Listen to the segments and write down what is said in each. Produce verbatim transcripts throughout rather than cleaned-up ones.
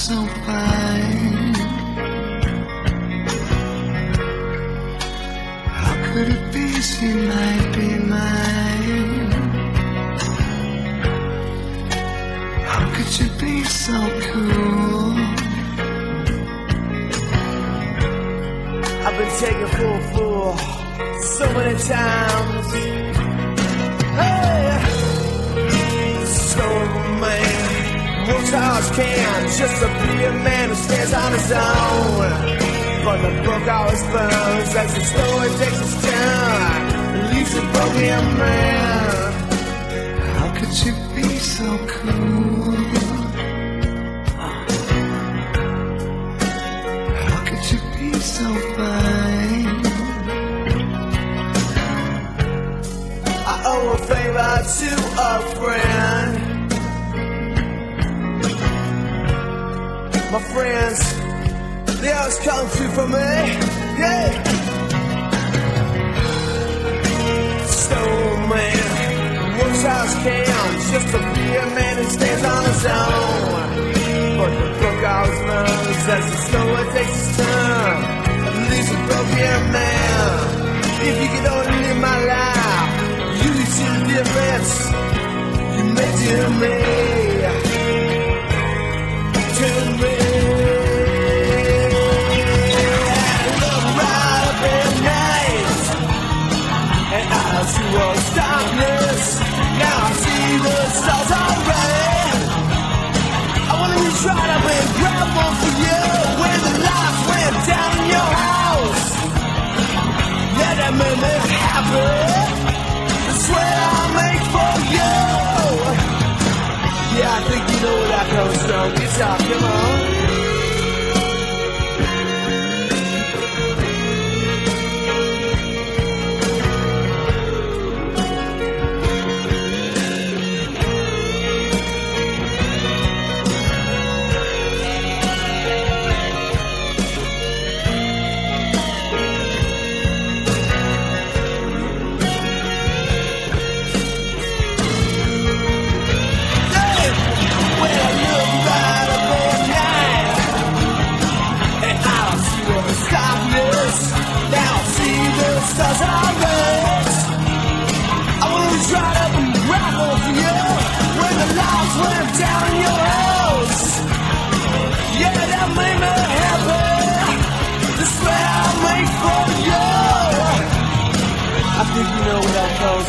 so fine? How could it be she might be mine? How could you be so cool? I've been taken for a fool so many times. Hey, so man, works hard as can just to be a man who stands on his own. But the book always burns as the story takes its turn and leaves a broken man. How could you be so cool? How could you be so fine? I owe a favor to a friend. My friends, they always come through for me, yeah. Stone man, works hard as can just to be a man who stands on his own. But the book always learns as the story takes its turn and leaves a broken man. If you could only live my life, you would see the difference you make to me, to me. She was darkness, now I see the stars are red. I wanna reach right up and grab one for you when the lights went down in your house. Yeah, that made me happy. That's what I make for you. Yeah, I think you know where that comes from. Guitar, come on. Stars are red. I wanna reach right up and grab one for you when the lights went down in your house. Yeah, that made me happy. This way I make for you. I think you know where that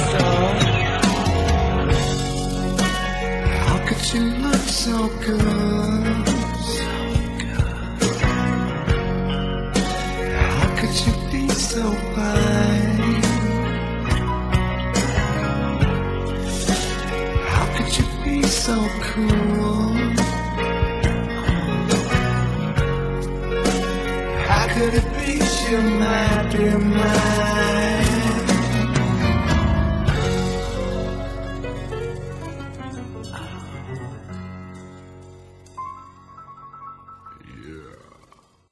comes from. How could you look so good? So good. How could you be so fine? How could you be so cool? How could it be you might be mine? Yeah.